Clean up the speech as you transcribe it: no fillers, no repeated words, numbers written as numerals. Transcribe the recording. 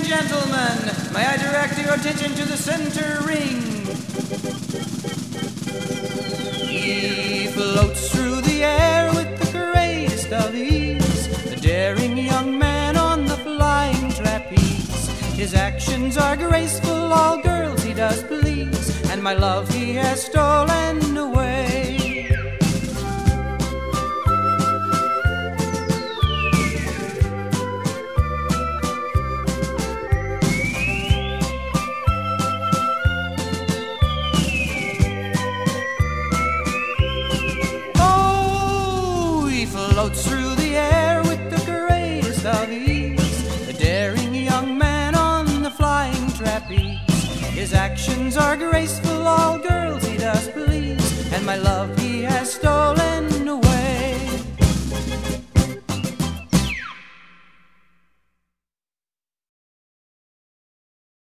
gentlemen, may I direct your attention to the center ring? He floats through the air with the greatest of ease, a daring young man on the flying trapeze. His actions are graceful, all girls he does please, and my love he has stolen away. Floats through the air with the greatest of ease, a daring young man on the flying trapeze. His actions are graceful, all girls he does please, and my love